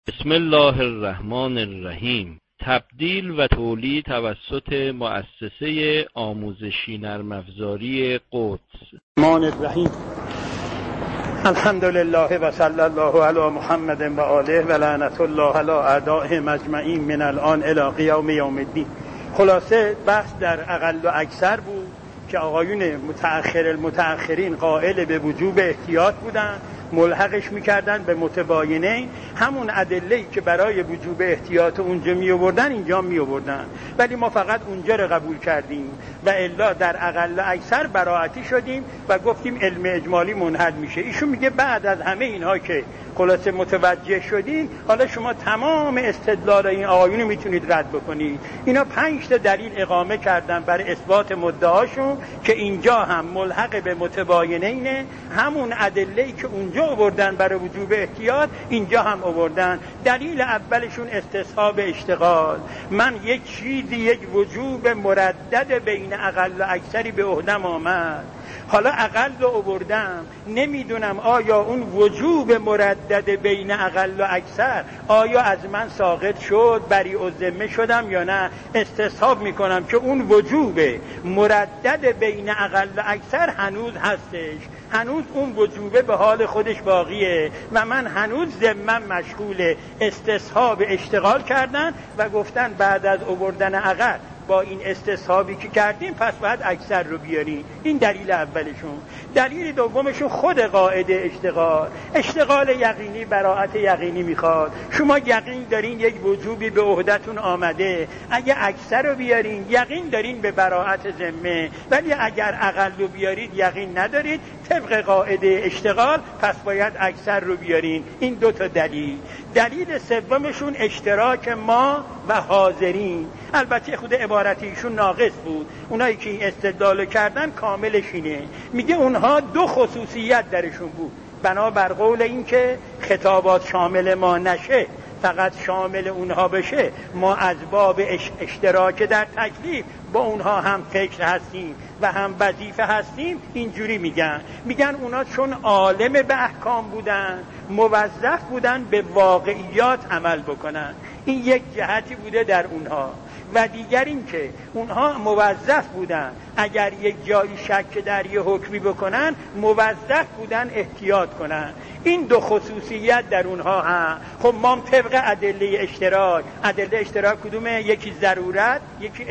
بسم الله الرحمن الرحیم. تبدیل و تولید توسط مؤسسه آموزشی نرم افزاری قدس. الرحمن الرحیم. الحمد لله و صلی الله علی محمد و آله و لعنت الله علی اعدائهم اجمعین من الان الی قیام یوم الدین. خلاصه بحث در اقل و اکثر بود که آقایون المتأخرین قائل به وجوب احتیاط بودند، ملحقش میکردن به متباینین، همون ادله‌ای که برای وجوب احتیاط اونجا می آوردن اینجا می آوردن، ولی ما فقط اونجا رو قبول کردیم و الا در اقل و اکثر براعتی شدیم و گفتیم علم اجمالی منحل میشه. ایشون میگه بعد از همه اینها که خلاصه متوجه شدین، حالا شما تمام استدلال این آقایون میتونید رد بکنید. اینا 5 تا دلیل اقامه کردن برای اثبات مدعاشون که اینجا هم ملحق به متباینینه، همون ادله‌ای که اونجا آوردن برای وجوب احتیاط اینجا هم آوردن. دلیل اولشون استصحاب اشتغال. من یک چیزی، یک وجوب مردد بین اقل و اکثری به عهدم آمد، حالا اقل رو آوردم، نمیدونم آیا اون وجوب مردد بین اقل و اکثر آیا از من ساقط شد، بری و ذمه شدم یا نه. استصحاب میکنم که اون وجوب مردد بین اقل و اکثر هنوز هستش، هنوز اون وجوبه به حال خودش باقیه و من هنوز ذمم مشغول استصحاب اشتغال کردن و گفتن بعد از آوردن اقل با این استصحابی که کردیم پس باید اکثر رو بیاریم. این دلیل اولشون. دلیل دومشون خود قاعده اشتغال یقینی، براءت یقینی میخواد. شما یقین دارین یک وجوبی به عهدتون آمده، اگه اکثر رو بیارین یقین دارین به براءت ذمه، ولی اگر اقل رو بیارید یقین ندارید طبق قاعده اشتغال، پس باید اکثر رو بیارین. این 2 تا دلیل. دلیل سومشون اشتراک ما و حاضرین. البته خود عبارتیشون ناقص بود، اونایی که این استدلال کردن کاملش اینه. میگه اونها 2 خصوصیت درشون بود، بنابر قول این که خطابات شامل ما نشه فقط شامل اونها بشه، ما از باب اشتراک در تکلیف با اونها هم فکر هستیم و هم وظیفه هستیم. اینجوری میگن اونا چون عالم به احکام بودن موظف بودن به واقعیات عمل بکنن. این یک جهتی بوده در اونها. و دیگر این که اونها موظف بودن اگر یک جایی شک در یه حکمی بکنن موظف بودن احتیاط کنن. این 2 خصوصیت در اونها هم. خب ما طبق ادله اشتراک کدومه؟ یکی ضرورت، یکی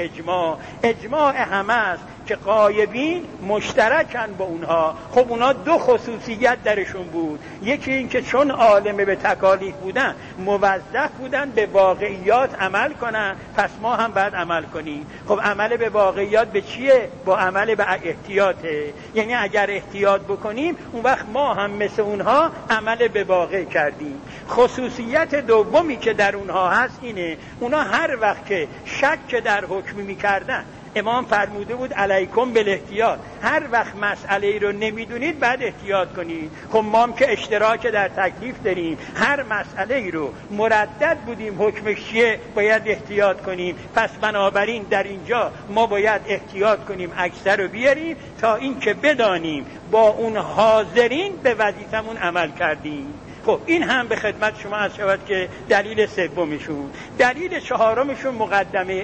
اجماع همه است که غایبین مشترکن با اونها. خب اونا 2 خصوصیت درشون بود، یکی این که چون عالم به تکالیف بودن موظف بودن به واقعیات عمل کنن، پس ما هم باید عمل کنیم. خب عمل به واقعیات به چیه؟ با عمل به احتیاطه. یعنی اگر احتیاط بکنیم اون وقت ما هم مثل اونها عمل به واقع کردیم. خصوصیت دومی که در اونها هست اینه، اونا هر وقت که شک در حکمی میکردن، امام فرموده بود علیکم بالاحتیاط، هر وقت مسئله رو نمیدونید بعد احتیاط کنید. خب ما هم که اشتراک در تکلیف داریم، هر مسئله رو مردد بودیم حکمش چیه باید احتیاط کنیم، پس بنابراین در اینجا ما باید احتیاط کنیم، اکثر رو بیاریم تا این که بدانیم با اون حاضرین به وظیفمون عمل کردیم. خب این هم به خدمت شما عرض شود که دلیل سومشون. دلیل چهارمشون مقدمه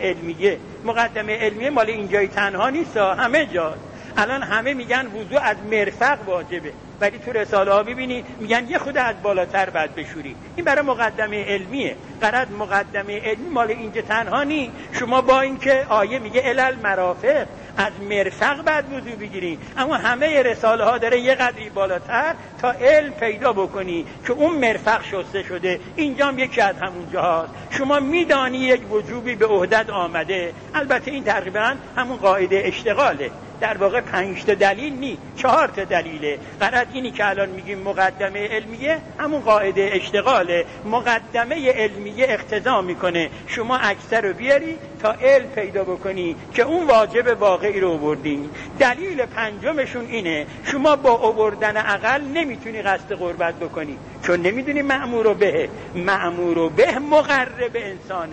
علمیه مال اینجای تنها نیست، همه جا. الان همه میگن وضو از مرفق واجبه، ولی تو رساله ها ببینید میگن یه خود از بالاتر باید بشوری. این برای مقدمه علمیه. قرار مقدمه علمی مال اینجا تنها نیست. شما با اینکه آیه میگه الال مرافق، از مرفق بعد وضو بگیری، اما همه رساله ها داره یه قدری بالاتر تا علم پیدا بکنی که اون مرفق شسته شده. اینجا هم یکی از همون جاهاست. شما میدانی یک وجوبی به عهدت آمده، البته این تقریبا همون قاعده اشتغاله، در واقع 5 تا دلیل نی، 4 تا دلیله. قرار اینی که الان میگیم مقدمه علمیه همون قاعده اشتغاله. مقدمه علمیه اقتضا میکنه شما اکثر رو بیاری تا علم پیدا بکنی که اون واجب واقعی رو آوردی. دلیل 5مشون اینه شما با آوردن اقل نمیتونی قصد قربت بکنی، چون نمیدونی مأمور به مقرب انسانه.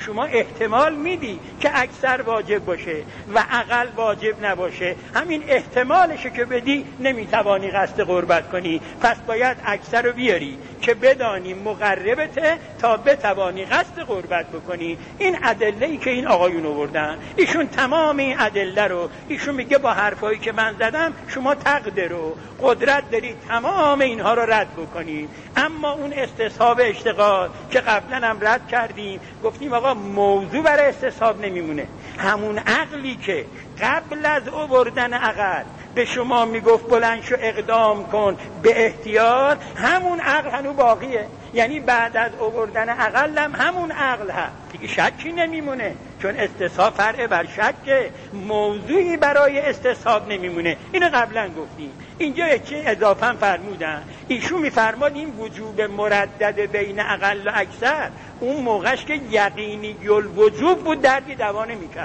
شما احتمال میدی که اکثر واجب باشه و اقل واجب نباشه، همین احتمالشه که بدی نمیتوانی قصد قربت کنی، پس باید اکثر رو بیاری که بدانی مقربته تا بتوانی قصد قربت بکنی. این ادله‌ای که این آقایون آوردن، ایشون تمام این ادله رو، ایشون میگه با حرفایی که من زدم شما تقدر و قدرت دارید تمام اینها رو رد بکنید. اما اون استصحاب اشتغال که قبلا هم رد کردیم، گفتیم آقا موضوع برای استصحاب نمیمونه. همون عقلی که قبل از آوردن عقل به شما میگفت بلند شو اقدام کن به احتیاط، همون عقل هنوز باقیه. یعنی بعد از آوردن عقل هم همون عقل هست دیگه، شکی نمیمونه، چون استصحاب فرع بر شک، موضوعی برای استصحاب نمیمونه. اینو قبلا گفتیم. اینجا چه اضافه فرمودن؟ ایشون میفرماد این وجوب مردد بین اقل و اکثر اون موقعش که یقینی الوجوب بود دردی دوا نمیکرد.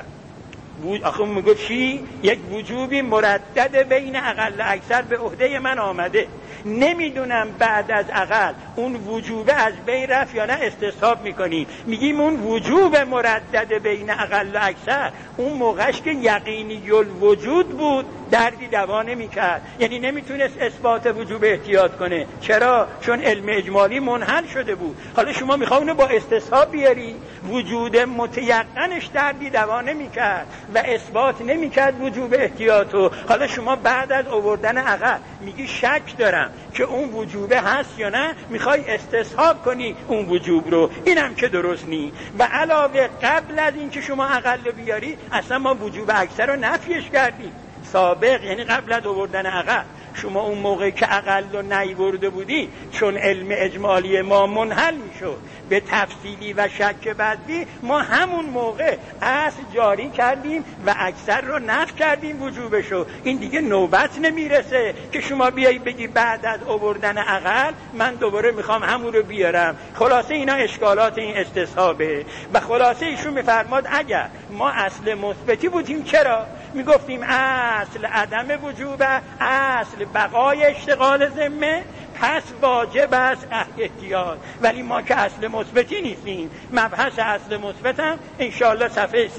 آخه میگه چی؟ یک وجوبی مردد بین اقل و اکثر به عهده من آمده، نمیدونم بعد از اقل اون وجوب از بین رفت یا نه استصحاب میکنیم. میگیم اون وجوب مردد بین اقل و اکثر اون موقعش که یقینی الوجود بود دردی دوا نمیکرد، یعنی نمیتونست اثبات وجوب احتیاط کنه. چرا؟ چون علم اجمالی منحل شده بود. حالا شما میخواونو با استصحاب بیاری، وجود متیقنش دردی دوا نمیکرد و اثبات نمیکرد وجوب احتیاطو. حالا شما بعد از آوردن عقل میگی شک دارم که اون وجوبه هست یا نه، میخوای استصحاب کنی اون وجوب رو. اینم که درست نی. و علاوه قبل از این که شما عقل رو بیاری اصلا ما وجوب اکثر رو نفیش کردیم. سابق یعنی قبل از آوردن عقل شما اون موقع که عقل رو نیورده بودی، چون علم اجمالی ما منحل میشد به تفصیلی و شک بدی، ما همون موقع اصل جاری کردیم و اکثر رو نفی کردیم وجوبشو. این دیگه نوبت نمیرسه که شما بیایی بگی بعد از آوردن عقل من دوباره میخوام همون رو بیارم. خلاصه اینا اشکالات این استصحابه. و خلاصه ایشون میفرماد اگر ما اصل مثبتی بودیم چرا؟ میگفتیم اصل عدم وجوب، اصل بقای اشتغال ذمه، پس واجب است احتیاط. ولی ما که اصل مثبتی نیستیم. مبحث اصل مثبت هم انشاءالله صفحه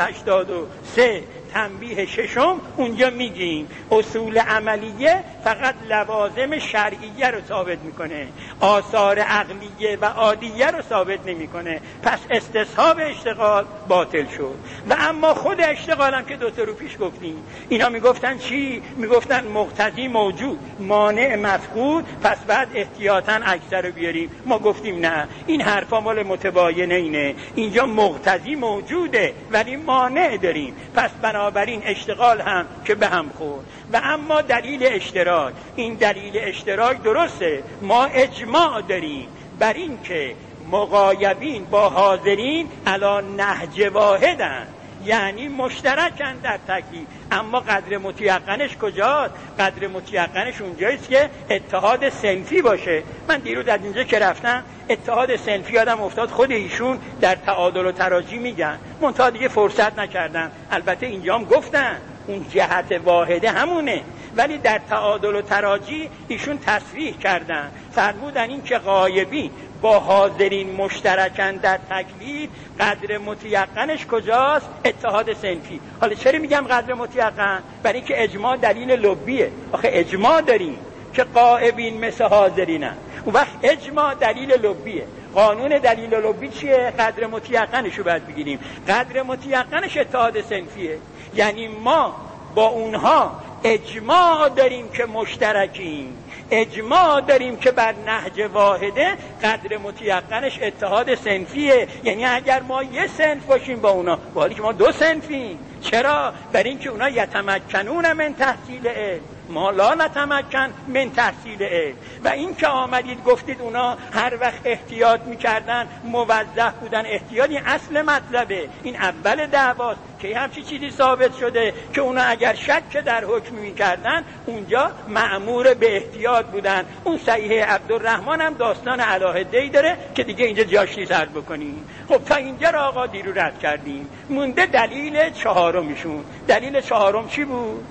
383 تنبیه ششم اونجا میگیم اصول عملیه فقط لوازم شرعیه رو ثابت میکنه، آثار عقلیه و عادیه رو ثابت نمیکنه. پس استصحاب اشتغال باطل شد. و اما خود اشتغال هم که دو تا رو پیش گفتیم، اینا میگفتن چی؟ میگفتن مقتضی موجود مانع مفقود، پس بعد احتیاطاً اکثر رو بیاریم. ما گفتیم نه، این حرفا مال متباینه اینه. اینجا مقتضی موجوده ولی مانع داریم، پس بنابراین اشتغال هم که به هم خورد. و اما دلیل اشتراک، این دلیل اشتراک درسته، ما اجماع داریم بر این که مغایبین با حاضرین علی نهج واحدن، یعنی مشترکن در تکلیف. اما قدر متیقنش کجاست؟ قدر متیقنش اونجاییست که اتحاد صنفی باشه. من دیروز از اینجا که رفتم اتحاد صنفی یادم افتاد، خود ایشون در تعادل و تراجی میگن، منتها دیگه فرصت نکردم. البته اینجا هم گفتن اون جهت واحده همونه، ولی در تعادل و تراجی ایشون تصریح کردن، فرمودن این که غایبی با حاضرین مشترکن در تکلیف، قدر متیقنش کجاست؟ اتحاد صنفی. حالا چرا میگم قدر متیقن؟ برای اینکه اجماع دلیل لبیه. آخه اجماع داریم که غایبین مثل حاضرینن، اون وقت اجماع دلیل لبیه. قانون دلیل لبی چیه؟ قدر متیقنش رو باید بگیریم. قدر متیقنش اتحاد صنفیه، یعنی ما با اونها اجماع داریم که مشترکیم، اجماع داریم که بر نهج واحده، قدر متیقنش اتحاد صنفیه. یعنی اگر ما یه صنف باشیم با اونا، با حالی که ما دو صنفیم. چرا؟ برای اینکه اونا یتمکنون من تحصیل علم، ما لا نتمکن من تحصیل علم. و این که آمدید گفتید اونا هر وقت احتیاط میکردن موظف بودن، احتیاطی اصل مطلبه، این اول دعواست که همچی چیزی ثابت شده که اونا اگر شک در حکم میکردن اونجا مأمور به احتیاط بودن. اون صحیح عبدالرحمن هم داستان علاهده‌ای داره که دیگه اینجا جاش نیست عرض بکنیم. خب تا اینجا را آقا دیرو رد کردیم، مونده دلیل چهارمشون. دلیل چهارم چی بود؟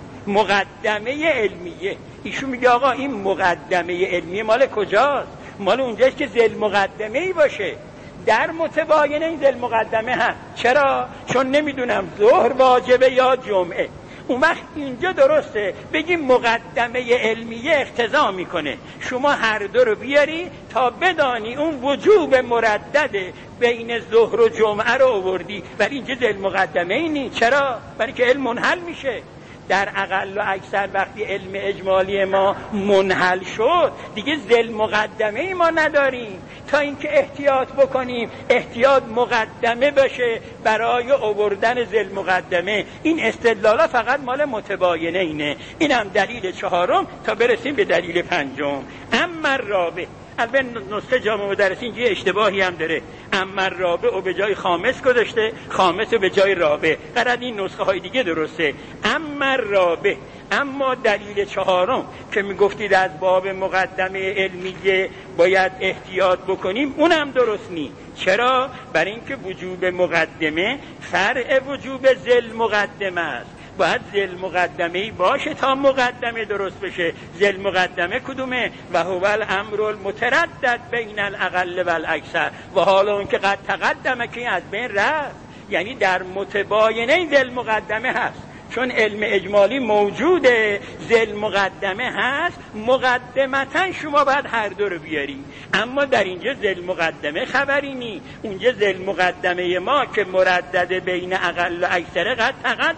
مقدمه علمیه. ایشون میگه آقا این مقدمه علمیه مال کجاست؟ مال اونجاست که ذل مقدمه ای باشه. در متباینه این ذل مقدمه هست. چرا؟ چون نمیدونم ظهر واجبه یا جمعه. اون وقت اینجا درسته بگیم مقدمه علمیه اقتضا میکنه شما هر دو رو بیاری تا بدانی اون وجوب مردد بین ظهر و جمعه رو آوردی، ولی اینجا ذل مقدمه ای نیست. چرا؟ برای که علم منحل میشه. در اقل و اکثر وقتی علم اجمالی ما منحل شد دیگه ذل مقدمه ای ما نداریم. تا اینکه احتیاط بکنیم، احتیاط مقدمه باشه برای آوردن ذل مقدمه. این استدلالا فقط مال متباینه اینه. اینم دلیل چهارم تا برسیم به دلیل پنجم. اما رابع، البته نسخه جامع مدرسین اینجا اشتباهی هم داره. اما رابع و به جای خامس گذاشته، خامس و به جای رابع. قرار این نسخه های دیگه درسته. اما رابع، اما دلیل چهارم که میگفتید از باب مقدمه علمیه باید احتیاط بکنیم، اونم درست نیست. چرا؟ برای اینکه وجوب مقدمه فرع وجوب ذل مقدمه است. باید ذل مقدمه‌ای باشه تا مقدمه درست بشه. ذل مقدمه کدومه؟ و هو الامر المتردد بین الاقل و الاکثر و حالا اون که قد تقدمه که از بین رفت. یعنی در متباینه ذل مقدمه هست. چون علم اجمالی موجوده، ذل مقدمه هست، مقدمتا شما باید هر دو رو بیاری. اما در اینجا ذل مقدمه خبری نی. اونجا ذل مقدمه ما که مردد بین اقل و اکثر قد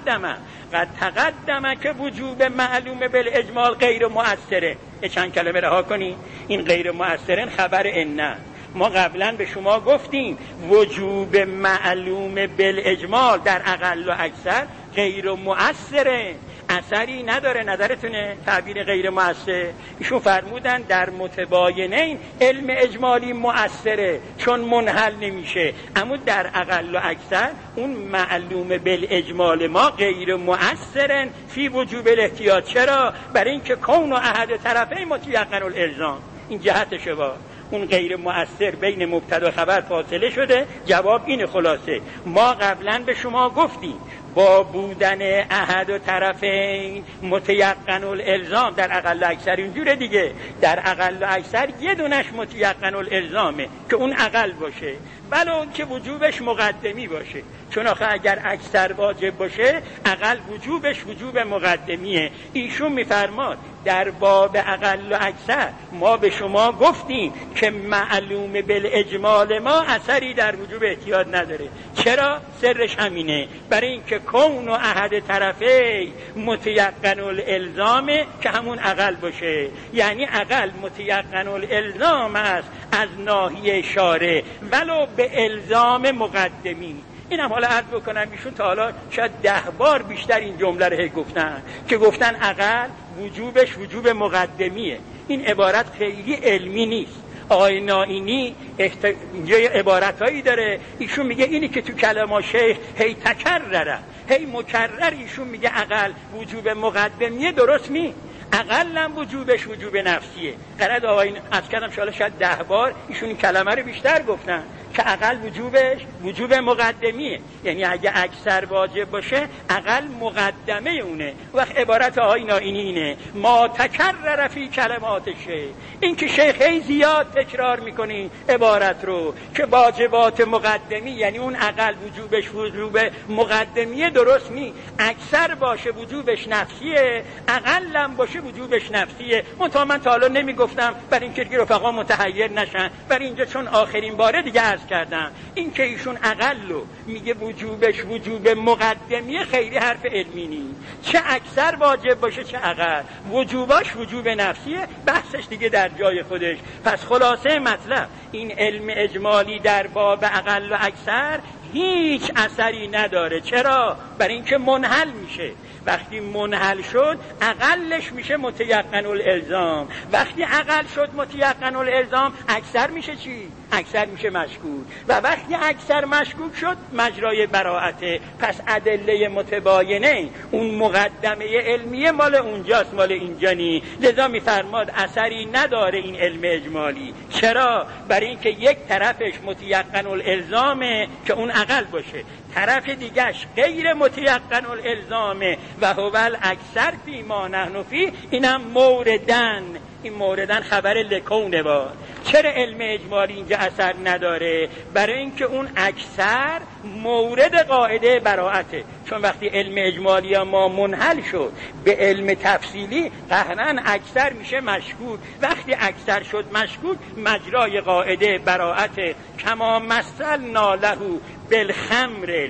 تقدمه که وجوب معلوم بالاجمال غیر مؤثره. چند کلمه رها کنی. این غیر مؤثرن خبر ان. ما قبلا به شما گفتیم وجوب معلوم بالاجمال در اقل و اکثر غیر مؤثره، اثری نداره. نظرتونه تعبیر غیر مؤثر؟ ایشون فرمودن در متباینین علم اجمالی مؤثره چون منحل نمیشه، اما در اقل و اکثر اون معلوم بالاجمال ما غیر مؤثرن فی وجوب الاحتیاط. چرا؟ برای اینکه کون و احد طرفین متیقن الالزام. این جهتشه. با اون غیر مؤثر بین مبتدا و خبر فاصله شده. جواب این خلاصه. ما قبلا به شما گفتیم با بودن احد و طرفین متیقن الالزام در اقل و اکثر اینجوره دیگه. در اقل و اکثر یه دونش متیقن الالزامه که اون اقل باشه، ولو که وجوبش مقدمی باشه. چون آخه اگر اکثر واجب باشه اقل وجوبش وجوب مقدمیه. ایشون میفرماد در باب اقل و اکثر ما به شما گفتیم که معلوم بالاجمال ما اثری در وجوب احتیاط نداره. چرا؟ سرش همینه، برای اینکه کون و احد طرفی متیقن الالزامه که همون اقل باشه. یعنی اقل متیقن الالزام است از ناحیه شارع ولو به الزام مقدمی. اینم حالا عرض بکنم ایشون تا حالا شاید 10 بار بیشتر این جمله رو گفتن که گفتن اقل وجوبش وجوب مقدمیه. این عبارت خیلی علمی نیست. آقای نائینی اینجا عبارتایی داره، ایشون میگه اینی که تو کلام شیخ هی تکرره، هی مکرر ایشون میگه اقل وجوب مقدمیه، درست نیست. اقلم وجوبش وجوب نفسیه. قرار آقای از کردم شاید 10 بار ایشون این کلمه رو بیشتر گفتن که اقل وجوبش وجوب مقدمیه. یعنی اگه اکثر واجب باشه اقل مقدمه اونه. وقت عبارت آقای نائینی اینه ما تکرر فی کلمات شیخ. این که شیخ هی زیاد تکرار میکنی عبارت رو که واجبات مقدمی، یعنی اون اقل وجوبش وجوب مقدمیه، درست نی. اکثر باشه وجوبش نفسیه، اقلم باشه وجوبش نفسیه. من تا حالا نمیگفتم برای اینکه رفقا متحیر نشن، برای اینجا چون آخرین باره دیگه عرض کردم این که ایشون اقل رو میگه وجوبش وجوب مقدمیه خیلی حرف علمی نیست. چه اکثر واجب باشه چه اقل، وجوباش وجوب نفسیه، بحثش دیگه در جای خودش. پس خلاصه مطلب این علم اجمالی در باب اقل و اکثر هیچ اثری نداره. چرا؟ برای اینکه منحل میشه. وقتی منحل شد اقلش میشه متیقن الالزام. وقتی اقل شد متیقن الالزام اکثر میشه چی؟ اکثر میشه مشکوک. و وقتی اکثر مشکوک شد مجرای براءته. پس ادله متباینه اون مقدمه علمیه مال اونجاست، مال اینجا نی. لذا میفرماد اثری نداره این علم اجمالی. چرا؟ برای اینکه یک طرفش متیقن الالزامه که اون اقل باشه، طرف دیگهش غیر متیقن الالزامه و هو الاکثر فی ما نحن فی. اینم موردن. این موردن خبر لکونه با چرا علم اجمالی اینجا اثر نداره؟ برای اینکه اون اکثر مورد قاعده براءته. چون وقتی علم اجمالی ما منحل شد به علم تفصیلی، قطعاً اکثر میشه مشکوک. وقتی اکثر شد مشکوک، مجرای قاعده براءته. کما مثلنا له بالخمر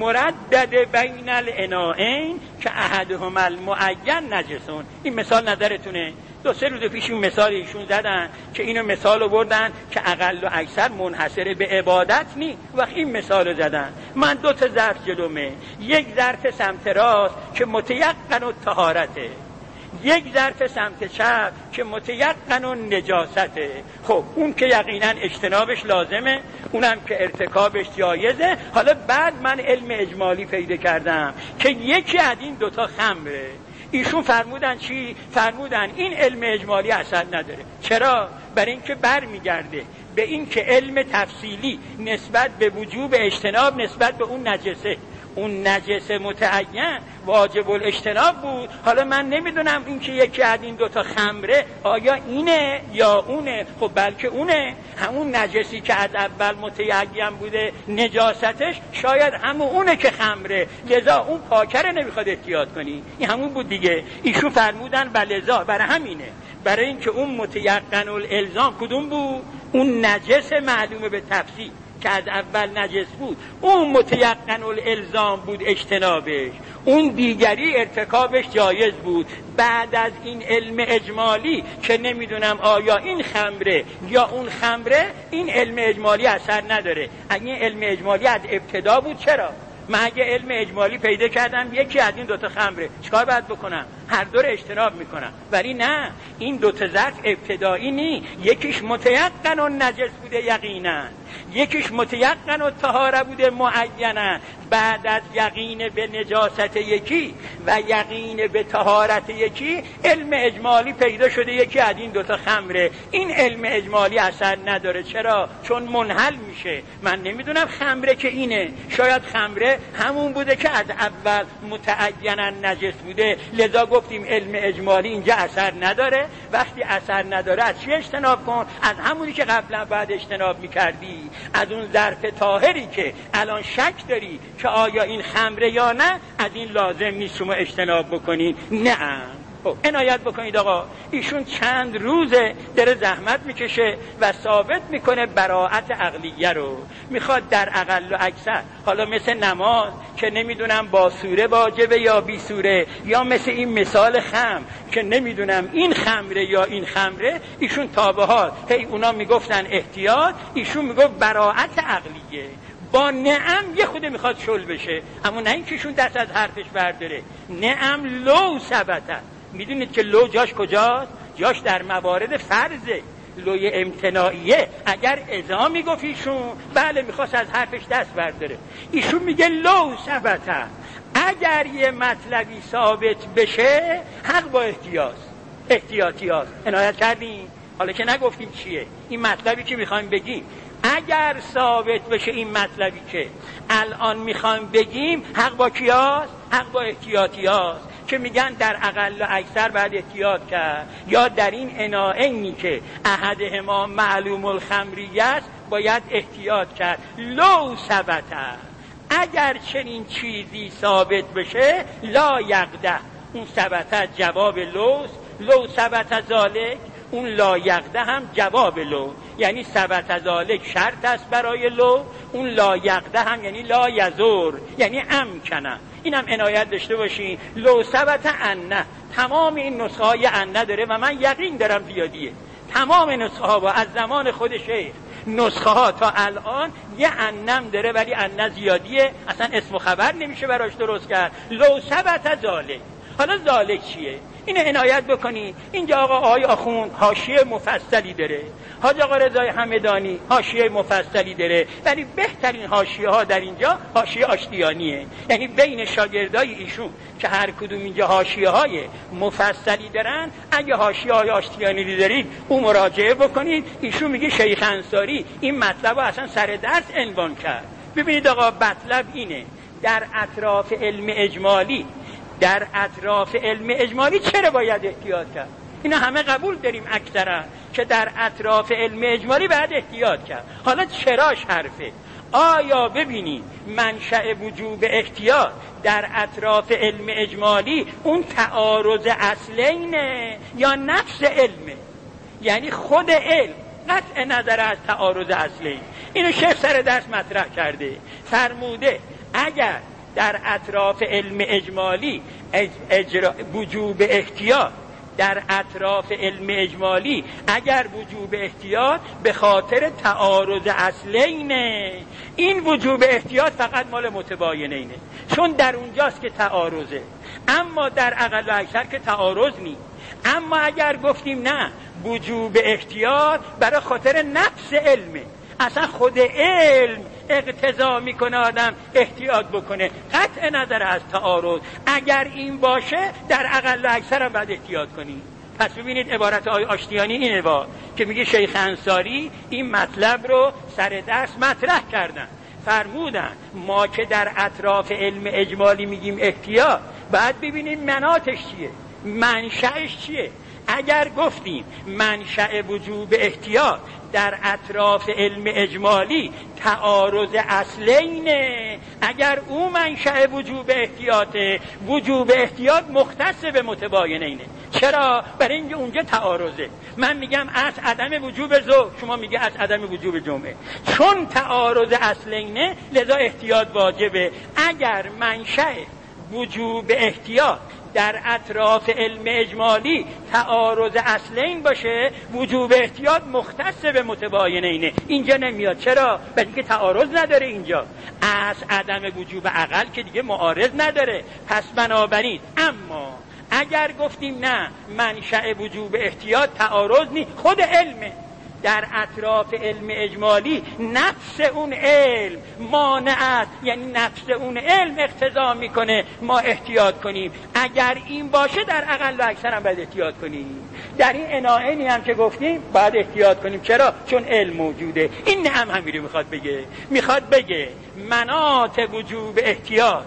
مردد بین الاناءین که احدهما المعین نجسون. این مثال نظرتونه؟ 2-3 روز پیش این مثال ایشون زدن که اینو مثال بردن که اقل و اکثر منحصر به عبادت نی. وقتی این مثال زدن، من 2 تا ظرف جلومه، یک ظرف سمت راست که متیقن و طهارته، یک ظرف سمت چپ که متیقن و نجاسته. خب اون که یقینا اجتنابش لازمه، اونم که ارتکابش جایزه. حالا بعد من علم اجمالی پیدا کردم که یکی از این 2 تا خمره. ایشون فرمودن چی؟ فرمودن این علم اجمالی اثر نداره. چرا؟ برای اینکه برمیگرده به این که علم تفصیلی نسبت به وجوب اجتناب نسبت به اون نجسه، اون نجس متعین واجب الاجتناب بود. حالا من نمیدونم این که یکی از این 2 تا خمره آیا اینه یا اونه. خب بلکه اونه، همون نجسی که از اول متعین بوده نجاستش شاید همون اونه که خمره، لذا اون پاکره نمیخواد احتیاط کنی. این همون بود دیگه. ایشون فرمودن ولذا برای همینه، برای اینکه اون متیقن الالزام کدوم بود؟ اون نجس معلومه به تفصیل که از اول نجس بود، اون متیقن الالزام بود اجتنابش، اون دیگری ارتکابش جایز بود. بعد از این علم اجمالی که نمیدونم آیا این خمره یا اون خمره، این علم اجمالی اثر نداره. اگه علم اجمالی از ابتدا بود، چرا؟ من اگه علم اجمالی پیدا کردم یکی از این 2 تا خمره، چیکار باید بکنم؟ هر دو رو اجتناب میکنم. ولی نه، این 2 تا ظرف ابتدایی نی. یکیش متیقن و نجس بوده یقینا، یکیش متیقن و طهاره بوده معینه. بعد از یقین به نجاست یکی و یقین به طهارت یکی، علم اجمالی پیدا شده یکی از این 2 تا خمره. این علم اجمالی اثر نداره. چرا؟ چون منحل میشه. من نمیدونم خمره که اینه، شاید خمره همون بوده که از اول متعینا نجس بوده. لذا گفتیم علم اجمالی اینجا اثر نداره. وقتی اثر نداره از چی اجتناب کن؟ از همونی که قبلا بعد اجتناب میکردی، از اون ظرف طاهری که الان شک داری که آیا این خمره یا نه، از این لازم نیست شما اجتناب بکنید. نه. خب عنایت بکنید آقا، ایشون چند روزه داره زحمت میکشه و ثابت میکنه براءت عقلیه رو. میخواد در اقل و اکثر، حالا مثل نماز که نمیدونم با سوره واجبه یا بی سوره، یا مثل این مثال خمر که نمیدونم این خمره یا این خمره، ایشون تابعات هی اونا میگفتن احتیاط، ایشون میگفت براءت عقلیه. با نعم یه خوده میخواد شل بشه، اما نه اینکهشون دست از حرفش برداره. نعم لو ثبته. میدونید که لو جاش کجاست؟ جاش در موارد فرضه، لوی امتناعیه. اگر ازا میگفت ایشون بله میخواست از حرفش دست برداره. ایشون میگه لو ثبته، اگر یه مطلبی ثابت بشه حق با احتیاطی هاست. عنایت کردیم؟ حالا که نگفتیم چیه این مطلبی که میخوایم بگیم. اگر ثابت بشه این مطلبی که الان میخوایم بگیم، حق با کیاست؟ حق با احتیاطی هاست که میگن در اقل و اکثر باید احتیاط کرد، یا در این اناعنی که احدهما معلوم الخمریه است باید احتیاط کرد. لو ثبته، اگر چنین چیزی ثابت بشه، لا یقده. اون ثبته جواب لوست، لو ثبت ذالک. اون لا یقده هم جواب لو، یعنی ثبت ذالک شرط است برای لو. اون لا یقده هم یعنی لا یزور، یعنی امکنه. اینم عنایت داشته باشین. لو ثبت انه، تمام این نسخه های انه داره و من یقین دارم زیادیه. تمام نسخه ها با از زمان خود شیخ نسخه ها تا الان یه انم داره، ولی انه زیادیه، اصلا اسم و خبر نمیشه براش درست کرد. لو ثبت ذالک. حالا ذالک چیه؟ این عنایت بکنی. اینجا آقا آقای آخوند حاشیه مفصلی داره، حاج آقا رضای همدانی حاشیه مفصلی داره، ولی بهترین حاشیه ها در اینجا حاشیه آشتیانیه. یعنی بین شاگردای ایشون که هر کدوم اینجا حاشیه های مفصلی دارن، اگه حاشیه های آشتیانی دارید اون مراجعه بکنید. ایشون میگه شیخ انصاری این مطلب رو اصلا سر درس عنوان کرد. ببینید آقا مطلب اینه، در اطراف علم اجمالی چرا باید احتیاط کرد؟ اینا همه قبول داریم اکثرا که در اطراف علم اجمالی باید احتیاط کرد. حالا چراش حرفه؟ آیا ببینید منشأ وجوب احتیاط در اطراف علم اجمالی اون تعارض اصلینه یا نفس علمه؟ یعنی خود علم قطع نظر از تعارض اصلین. اینو شیخ سر درس مطرح کرده، فرموده اگر در اطراف علم اجمالی وجوب احتیاط در اطراف علم اجمالی اگر وجوب احتیاط به خاطر تعارض اصلینه، این وجوب احتیاط فقط مال متباینینه، چون در اونجاست که تعارضه، اما در اقل و اکثر که تعارض نیست. اما اگر گفتیم نه وجوب احتیاط برای خاطر نفس علمه، اصلا خود علم اقتضا میکنه آدم احتیاط بکنه قطع نظر از تعارض، اگر این باشه در اقل و اکثر هم باید احتیاط کنیم. پس ببینید عبارت آقای آشتیانی اینه که میگه شیخ انصاری این مطلب رو سر درس مطرح کردن، فرمودن ما که در اطراف علم اجمالی میگیم احتیاط باید ببینیم مناطش چیه، منشأش چیه. اگر گفتیم منشأ وجوب احتیاط در اطراف علم اجمالی تعارض اصلینه، اگر او منشأ وجوب احتیاطه، وجوب احتیاط مختص به متباینینه. چرا؟ برای اینکه اونجا تعارضه. من میگم از عدم وجوب ظهر، شما میگه از عدم وجوب جمعه، چون تعارض اصلینه لذا احتیاط واجبه. اگر منشأ وجوب احتیاط در اطراف علم اجمالی تعارض اصلین باشه، وجوب احتیاط مختص به متباینینه، اینجا نمیاد. چرا؟ برای اینکه تعارض نداره اینجا، از عدم وجوب اقل که دیگه معارض نداره. پس بنابراین اما اگر گفتیم نه منشأ وجوب احتیاط تعارض نیست، خود علمه، در اطراف علم اجمالی نفس اون علم مانع، یعنی نفس اون علم اقتضا میکنه ما احتیاط کنیم. اگر این باشه در اقل و اکثر هم باید احتیاط کنیم. در این عناعنی هم که گفتیم باید احتیاط کنیم. چرا؟ چون علم موجوده. این هم همین رو میخواد بگه مناط وجوب احتیاط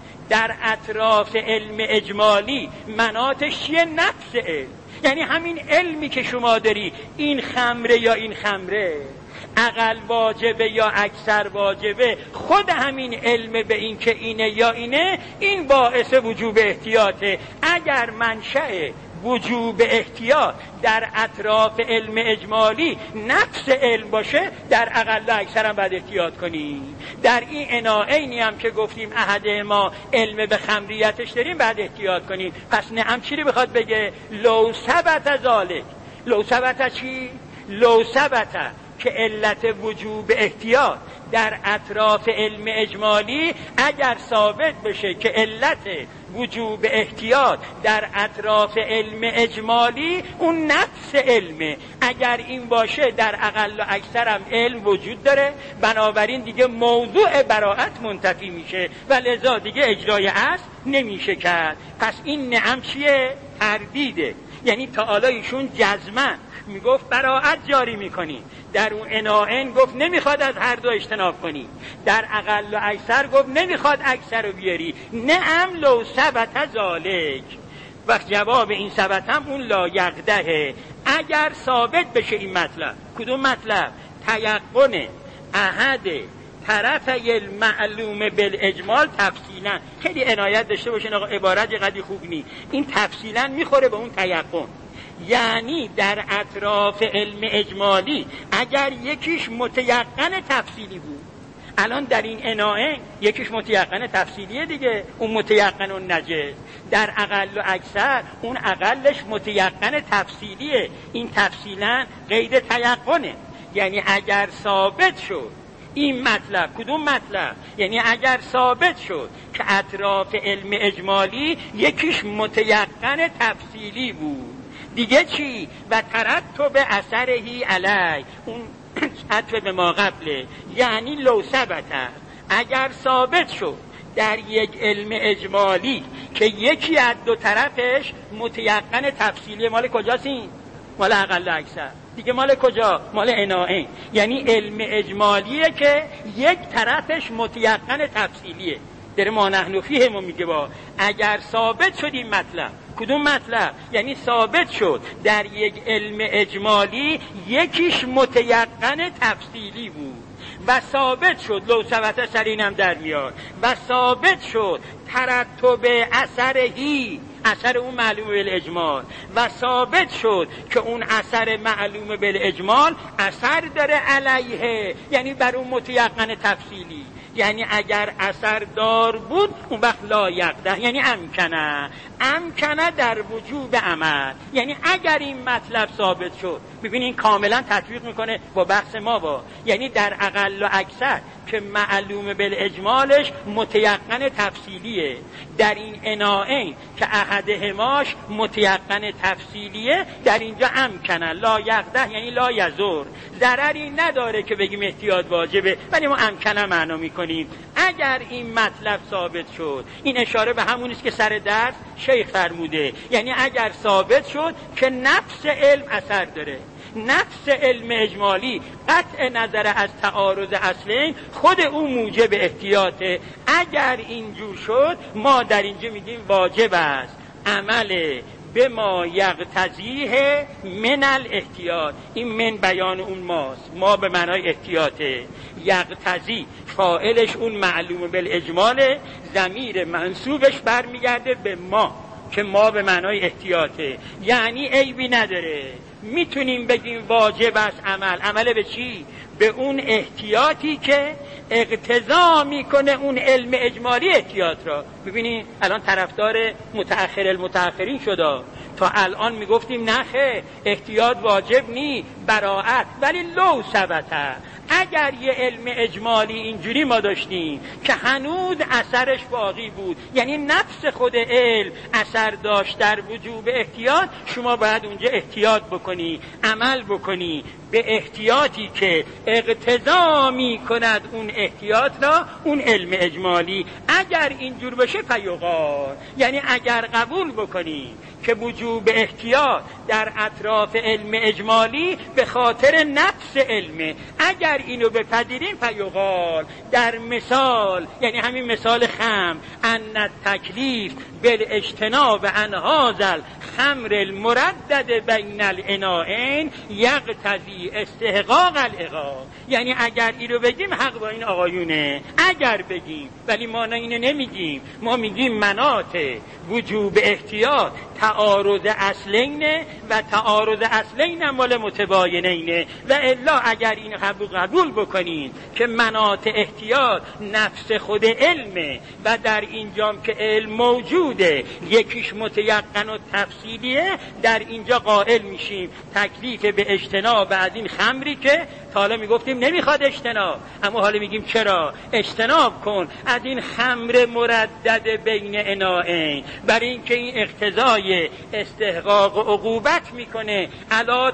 در اطراف علم اجمالی مناطش چیه؟ نفس علم، یعنی همین علمی که شما داری، این خمره یا این خمره، اقل واجبه یا اکثر واجبه، خود همین علم به این که اینه یا اینه، این باعث وجوب احتیاطه. اگر منشأ وجوب احتیاط در اطراف علم اجمالی نفس علم باشه، در اقل و اکثر هم باید احتیاط کنیم. در این عناعنی هم که گفتیم احد ما علم به خمریتش داریم باید احتیاط کنیم. پس نعم چی رو بخواد بگه؟ لو ثبت ذالک، لو ثبت چی؟ لو ثبت که علت وجوب احتیاط در اطراف علم اجمالی اگر ثابت بشه که علت وجوب احتیاط در اطراف علم اجمالی اون نفس علمه، اگر این باشه در اقل و اکثر هم علم وجود داره، بنابراین دیگه موضوع براءت منتفی میشه و لذا دیگه اجرای اصل نمیشه کرد. پس این نعم چیه؟ تردیده، یعنی تعالی ایشون جزمن میگفت براءت جاری میکنی، در اون عناعن گفت نمیخواد از هر دو اجتناب کنی، در اقل و اکثر گفت نمیخواد اکثر رو بیاری. نعم لو ثبت ذالک، وقت جواب این ثبت هم اون لا یقدحه، اگر ثابت بشه این مطلب. کدوم مطلب؟ تیقن احد طرفی المعلوم بالاجمال تفصیلا. خیلی عنایت داشته باشین آقا، عبارت قدی خوب نی، این تفصیلا میخوره به اون تیقن. یعنی در اطراف علم اجمالی اگر یکیش متیقن تفصیلی بود، الان در این عناعه یکیش متیقن تفصیلیه دیگه، اون متیقن و نجس، در اقل و اکثر اون اقلش متیقن تفصیلیه، این تفصیلا قید تیقنه. یعنی اگر ثابت شد این مطلب، کدوم مطلب؟ یعنی اگر ثابت شد که اطراف علم اجمالی یکیش متیقن تفصیلی بود، دیگه چی؟ و ترتب اثرهی علی، اون عطف به ما قبله، یعنی لو ثبت، اگر ثابت شد در یک علم اجمالی که یکی از دو طرفش متیقن تفصیلی، مال کجاست این؟ مال اقل اکثر دیگه. مال کجا؟ مال عناعه. یعنی علم اجمالیه که یک طرفش متیقن تفصیلیه، در ما نحن فیه ما میگه با اگر ثابت شد این مطلب. کدوم مطلب؟ یعنی ثابت شد در یک علم اجمالی یکیش متیقن تفصیلی بود و ثابت شد لو ثبت سرینم در میاد و ثابت شد ترتب اثرهی، اثر اون معلوم بالاجمال، و ثابت شد که اون اثر معلوم بالاجمال اثر داره علیه، یعنی بر اون متیقن تفصیلی. یعنی اگر اثر دار بود اون وقت لا یقده، یعنی امکنه در وجوب عمل. یعنی اگر این مطلب ثابت شد، ببینین کاملا تطبیق میکنه با بحث ما با، یعنی در اقل و اکثر که معلوم بالاجمالش متیقن تفصیلیه، در این اناعین که احدهماش متیقن تفصیلیه، در اینجا امکنه لا یقده، یعنی لا یضر، ضرری نداره که بگیم احتیاط واجبه، ولی ما امکنه معنا میکنیم. اگر این مطلب ثابت شد، این اشاره به همونیست که سر درس شیخ فرموده، یعنی اگر ثابت شد که نفس علم اثر داره، نفس علم اجمالی قطع نظر از تعارض اصلین خود اون موجب احتیاطه. اگر اینجور شد ما در اینجا میگیم واجب است عمل به ما یقتضیه من الاحتیاط. این من بیان اون ماست، ما به معنای احتیاطه. یقتضی فاعلش اون معلوم بالاجماله، ضمیر منصوبش برمیگرده به ما که ما به معنای احتیاطه، یعنی عیبی نداره. میتونیم بگیم واجب است عمل به چی؟ به اون احتیاطی که اقتضا میکنه اون علم اجمالی احتیاط را. ببینید الان طرفدار متأخر المتأخرین شده، تا الان میگفتیم نخه احتیاط واجب نی، براءت، ولی لو ثبته. اگر یه علم اجمالی اینجوری ما داشتیم که هنوز اثرش باقی بود، یعنی نفس خود علم اثر داشت در وجوب احتیاط، شما باید اونجا احتیاط بکنی، عمل بکنی به احتیاطی که اقتضا می کند اون احتیاط را اون علم اجمالی. اگر اینجور بشه فیقال، یعنی اگر قبول بکنی که وجوب احتیاط در اطراف علم اجمالی به خاطر نفس علمه، اگر اینو بپذیریم فیقال در مثال، یعنی همین مثال خمر، ان تکلیف بالاجتناب عن هذا الخمر المردد بین الاناءین یقتضی استحقاق العقاب. یعنی اگر اینو بگیم حق با این آقایونه، اگر بگیم، ولی ما اینو نمیگیم، ما میگیم مناط وجوب احتیاط تعارض اصلینه و تعارض اصلین مال متباینینه، و الا اگر این قبول بکنین که مناط احتیاط نفس خود علمه و در اینجام که علم موجوده یکیش متیقن و تفصیلیه، در اینجا قائل میشیم تکلیف به اجتناب از این خمری که تا حالا میگفتیم نمیخواد اجتناب، اما حالا میگیم چرا اجتناب کن از این خمر مردد بین اناءین، برای اینکه این اقتضای استحقاق و عقوبت میکنه علا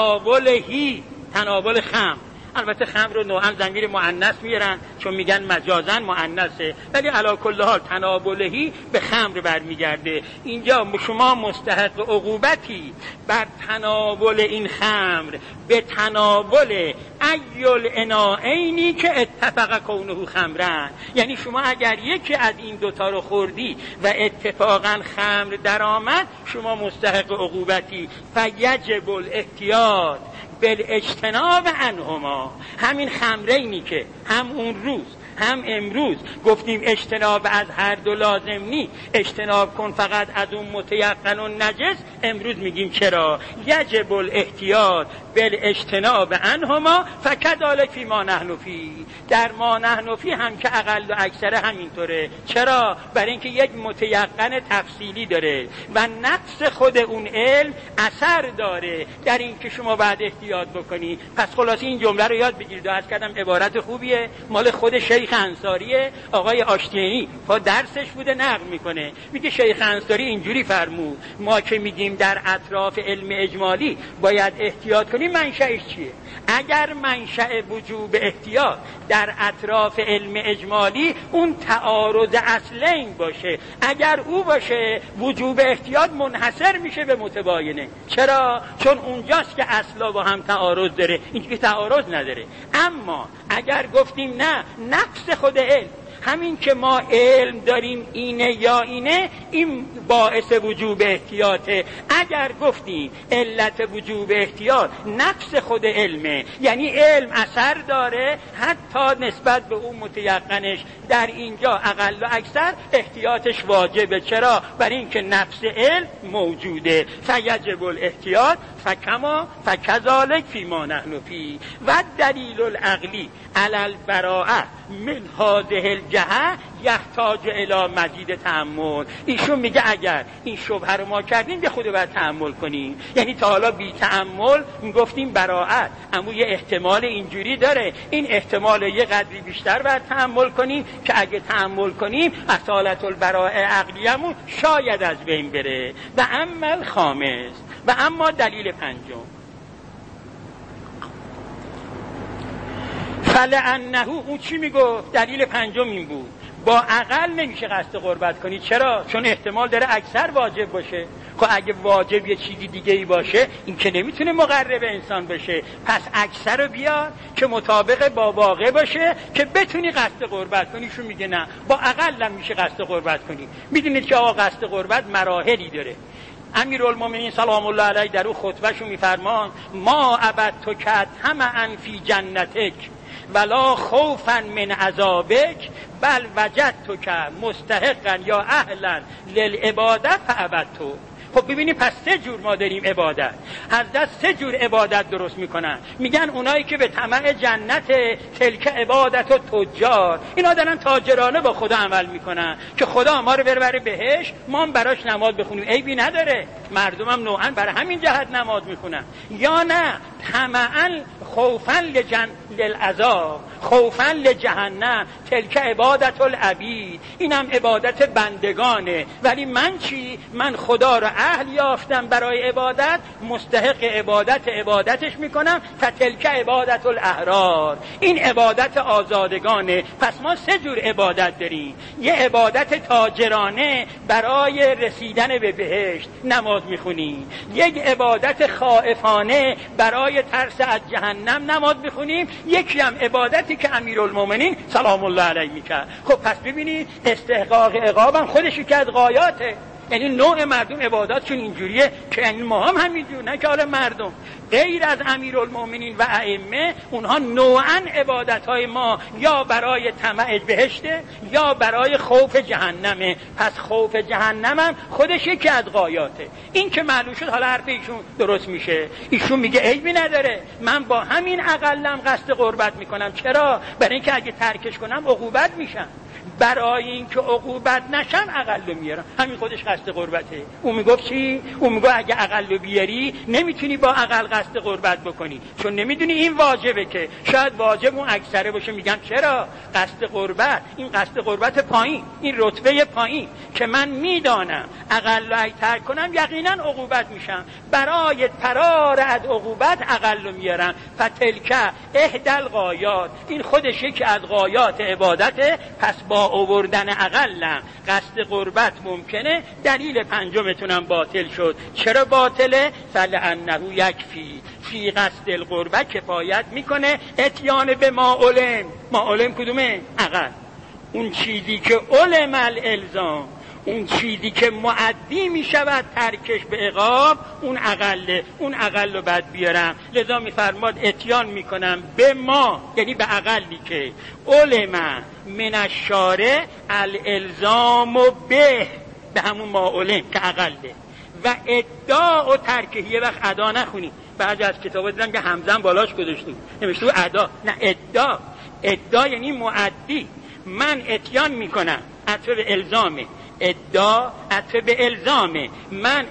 تناولهی، تناول خمر. البته خمر رو نوعا ضمیر مؤنث میارن چون میگن مجازاً مؤنثه، ولی علی کل حال تناولهی به خمر برمیگرده. اینجا شما مستحق عقوبتی بر تناول این خمر به تناول ایل اناءینی که اتفق کونه خمرن، یعنی شما اگر یکی از این دوتا رو خوردی و اتفاقا خمر در آمد، شما مستحق عقوبتی. فیجب الاحتیاط بالاجتناب عنهما. همین خمرینی که هم اون روز هم امروز گفتیم اجتناب از هر دو لازم نی، اجتناب کن فقط از اون متیقن و نجس، امروز میگیم چرا یجب الاحتیاط بالاجتناب عنهما فکذالک فی ما نحن فی. در ما نحن فی هم که اقل و اکثر همینطوره. چرا؟ برای اینکه یک متیقن تفصیلی داره و نفس خود اون علم اثر داره در اینکه شما باید احتیاط بکنی. پس خلاص این جمله رو یاد بگیرید. از کردم عبارت خوبیه، مال خود شیخ انصاریه، آقای آشتیانی با درسش بوده نقل میکنه، میگه شیخ انصاری اینجوری فرمود ما که میگیم در اطراف علم اجمالی باید احتیاط کنیم، منشأش چیه؟ اگر منشأ وجوب احتیاط در اطراف علم اجمالی اون تعارض اصلین باشه، اگر او باشه وجوب احتیاط منحصر میشه به متباینه. چرا؟ چون اونجاست که اصلا با هم تعارض داره، اینجا که تعارض نداره. اما اگر گفتیم نه، نفس خود علم همین که ما علم داریم اینه یا اینه، این باعث وجوب احتیاطه. اگر گفتیم علت وجوب احتیاط نفس خود علمه، یعنی علم اثر داره حتی نسبت به اون متیقنش، در اینجا اقل و اکثر احتیاطش واجبه. چرا؟ برای اینکه نفس علم موجوده. فیجب الاحتیاط فکما فکذالک فیما نحن فی و دلیل العقلی علی البراءه من هذه الجهه یحتاج الی مزید تأمل. ایشون میگه اگر این شبهه رو ما کردیم، یه خود باید تأمل کنیم. یعنی تا حالا بی تأمل میگفتیم براءت، اما یه احتمال اینجوری داره، این احتمال یه قدری بیشتر باید تأمل کنیم که اگه تأمل کنیم اصالت البراءه عقلیمون شاید از بین بره. و اما الخامس، و اما دلیل پنجم، فلأنه، اون چی میگفت؟ دلیل پنجم این بود با عقل نمیشه قصد قربت کنی. چرا؟ چون احتمال داره اکثر واجب باشه. خب اگه واجب یه چیزی دیگه ای باشه، این که نمیتونه مقرب انسان بشه. پس اکثر رو بیار که مطابق با واقع باشه که بتونی قصد قربت کنی. شو میگه نه، با عقل هم میشه قصد قربت کنی. میدونید که آقا قصد قربت مراحلی داره. امیرالمومنین سلام الله علیه در اون خطبهشون میفرمان ما عبدتک طمعا فی جنتک ولا خوفا من عذابک بل وجدتک مستحقا یا اهلا للعبادت فعبدتو. خب ببینید پس سه جور ما داریم عبادت. حضرت سه جور عبادت درست میکنن. میگن اونایی که به طمع جنت تلک عبادت و تجار، اینا دارن تاجرانه با خدا عمل میکنن که خدا ما رو ببره بهش، ما هم براش نماز بخونیم، عیبی نداره. مردم هم نوعا برای همین جهت نماز میخونن. یا نه طمعا خوفا للعذاب خوفا لجهنم تلک عبادت العبید، اینم عبادت بندگانه. ولی من چی؟ من خدا رو اهل یافتم برای عبادت، مستحق عبادتش میکنم. فتلک عبادت الاحرار، این عبادت آزادگانه. پس ما سه جور عبادت داریم. یه عبادت تاجرانه برای رسیدن به بهشت، نماز میخونیم. یک عبادت خائفانه برای ترس از جهنم، نماز میخونیم. یکی هم عبادتی که امیرالمومنین سلام الله علیه میکرد. خب پس ببینید استحقاق عقابم خودش که از غایاته. یعنی نوع مردم عباداتشون اینجوریه که یعنی ما هم همینجور، نه که حالا مردم غیر از امیرالمومنین و ائمه، اونها نوعا عبادتهای ما یا برای طمع بهشته یا برای خوف جهنمه. پس خوف جهنمم خودش یکی از غایاته. این که معلوم شد حالا حرف ایشون درست میشه. ایشون میگه عیبی نداره، من با همین اقلم قصد قربت میکنم. چرا؟ برای اینکه اگه ترکش کنم عقوبت میشم. برای اینکه عقوبت نشم عقلو میارم. همین خودش قصد قربته. اون میگفت چی؟ اون میگه اگه عقلو بیاری نمیتونی با عقل قصد قربت بکنی، چون نمیدونی این واجبه. که شاید واجب اون اکثره باشه. میگم چرا؟ قصد قربت، این قصد قربت پایین، این رتبه پایین که من میدانم عقلو اگه ترک کنم یقینا عقوبت میشم. برای فرار از عقوبت عقلو میارم. فتلک احدى الغایات، این خودش یکی از غایات عبادته. پس با آوردن عقلم قصد قربت ممکنه. دلیل پنجمتونم باطل شد. چرا باطله؟ فلأنه یکفی فی قصد القربت، کفایت میکنه اتیان به ما علم. ما علم کدومه؟ عقل. اون چیزی که علم الالزام، اون چیزی که معدی می شود ترکش به عقاب، اون عقله. اون عقل رو بعد بیارم. لذا میفرماد اتیان میکنم به ما، یعنی به عقلی که علم من الشارع الالزام به همون ما علم که عقله. و ادعا و ترکه. یه وقت ادا نخونی، بعضی از کتابا دیدم که همزن بالاش گذاشتیم نوشته ادا، نه ادعا. ادعا یعنی معدی. من اتیان میکنم، عطف به الزامه. ادعا عطف به الزامه. من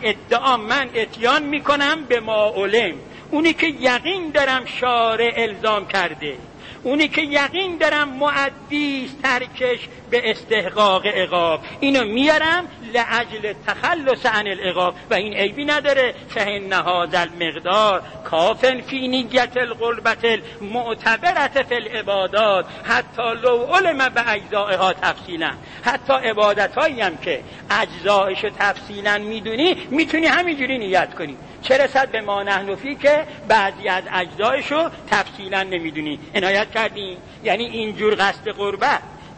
اتیان میکنم به ما علم، اونی که یقین دارم شارع الزام کرده، اونی که یقین دارم معدی ترکش به استحقاق عقاب، اینو میارم لاجل تخلص عن العقاب. و این عیبی نداره. فإن هذا المقدار کافن فی نیت القربت المعتبرة فی العبادات حتی لو علم باجزائها تفصیلا. حتی عبادتایی هم که اجزایش تفصیلا میدونی، میتونی همینجوری نیت کنی. چه رسد به ما نحن فی که بعضی از اجزایشو تفصیلا نمیدونی. عنایت کردیم؟ یعنی اینجور قصد قربت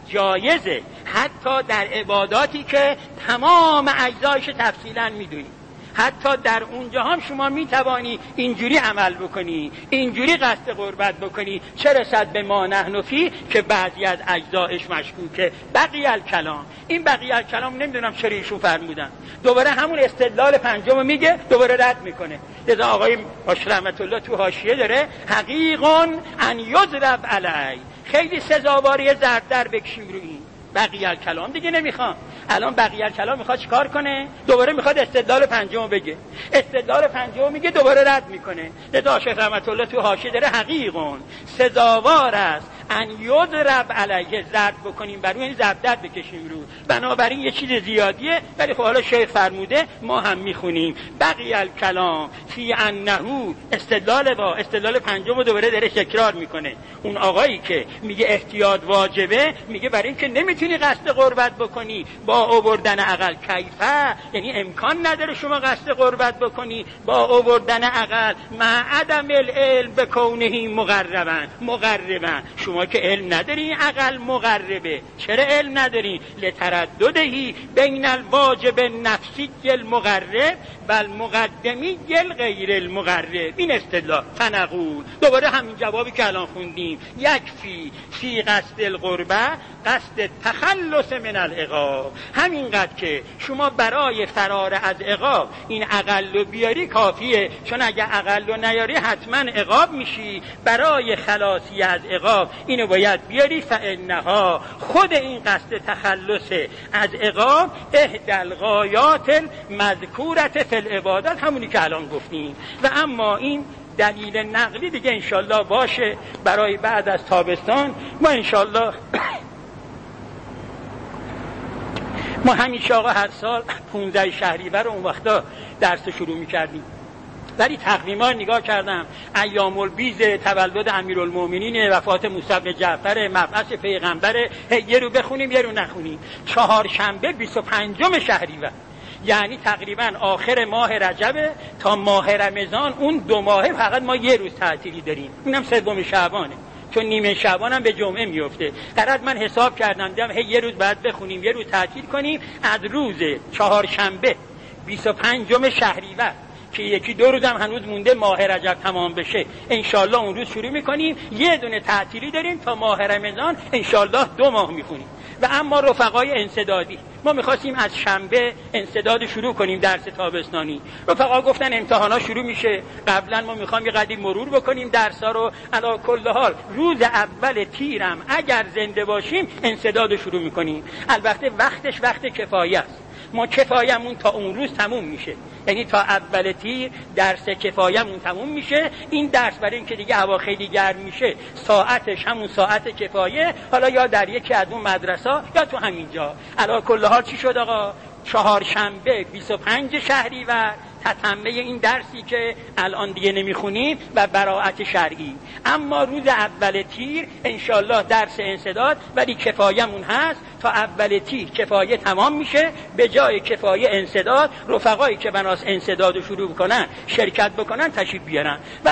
جایزه، حتی در عباداتی که تمام اجزایش تفصیلا میدونی. حتی در اونجا هم شما میتوانی اینجوری عمل بکنی، اینجوری قصد قربت بکنی، چه رسد به ما نحن فی که بعضی از اجزایش مشکوکه. بقیه الکلام، این بقیه الکلام نمیدونم چرا ایشون فرمودن، دوباره همون استدلال پنجم میگه، دوباره رد میکنه. لذا آقای باش رحمت الله تو حاشیه داره حقیقون ان یضرب علی، خیلی سزاواری ضرب در بکشیم رو این. بقیه الکلام دیگه نمیخوام. الان بقیه الکلام میخواد چیکار کنه؟ دوباره میخواد استدلال پنجم بگه. استدلال پنجم میگه، دوباره رد میکنه. لذا شیخ رحمت الله تو حاشیه داره حقیقون سزاوار است ان یضرب علیه، ضرب بکنیم بر اون، ضرب در بکشیم رو. بنابراین یه چیز زیادیه، ولی خب حالا شیخ فرموده ما هم میخونیم. بقیه الکلام فی انه، استدلال پنجم رو دوباره داره تکرار میکنه. اون آقایی که میگه احتیاط واجبه، میگه برای اینکه نمیتونی قصد قربت بکنی با آوردن عقل. کیفه یعنی امکان نداره شما قصد قربت بکنی با آوردن عقل، مع عدم العلم به کونه مقربا. شما که علم نداری عقل مقربه. چرا علم نداری؟ لترددهی بین الواجب نفسی المقرب و المقدمی غیر المقرب. این استدلال. فنقول، دوباره همین جوابی که الان خوندیم، یکفی فی قصد القربه قصد تخلص من العقاب. همینقدر که شما برای فرار از عقاب این عقل رو بیاری کافیه، چون اگه عقل رو نیاری حتما عقاب میشی. برای خلاصی از عقاب اینو باید بیاری. فانها، خود این قصد تخلص از عقاب، احدى الغایات المذکورة فی العبادات، همونی که الان گفتیم. و اما این دلیل نقلی دیگه انشالله باشه برای بعد از تابستان. ما انشالله ما همیشه آقا هر سال 15 شهریور اون وقتا درس شروع می‌کردیم، ولی تقویما نگاه کردم ایام البیض تولد امیرالمومنین، وفات موسی بن جعفر، مبعث پیغمبر، یه رو بخونیم یه رو نخونیم. چهارشنبه 25 شهریور، یعنی تقریبا آخر ماه رجب تا ماه رمضان، اون 2 ماه فقط ما یه روز تعطیلی داریم، اونم 3 شعبانه، چون نیمه شعبان هم به جمعه میفته. قرار من حساب کردم دیدم یه روز بعد بخونیم، یه روز تعطیل کنیم. از روز چهارشنبه 25 شهریور که 1-2 روز هم هنوز مونده ماه رجب تمام بشه، انشالله اون روز شروع میکنیم. یه دونه تعطیلی داریم تا ماه رمضان، انشالله 2 ماه میخونیم. و اما رفقای انسدادی، ما میخواستیم از شنبه انسداد شروع کنیم درس تابستانی. رفقا گفتن امتحانا شروع میشه، قبلا ما میخوایم یه قدری مرور بکنیم درسا رو. علی کل حال روز اول تیرم اگر زنده باشیم انسداد شروع میکنیم. البته وقتش وقت کفایه است، ما کفایمون تا اون روز تموم میشه، یعنی تا اول تیر درس کفایمون تموم میشه. این درس برای اینکه دیگه هوا خیلی گرم میشه، ساعتش همون ساعت کفایه، حالا یا در یکی از اون مدرسه یا تو همینجا. علی کل حال چی شد آقا؟ چهارشنبه 25 شهریور تتمه این درسی که الان دیگه نمیخونیم و براءت شرعی. اما روز اول تیر انشالله درس انسداد، ولی کفایمون هست تا اول تیر کفایه تمام میشه. به جای کفایه انسداد، رفقایی که بناس انسداد رو شروع کنن شرکت بکنن تشریف بیارن.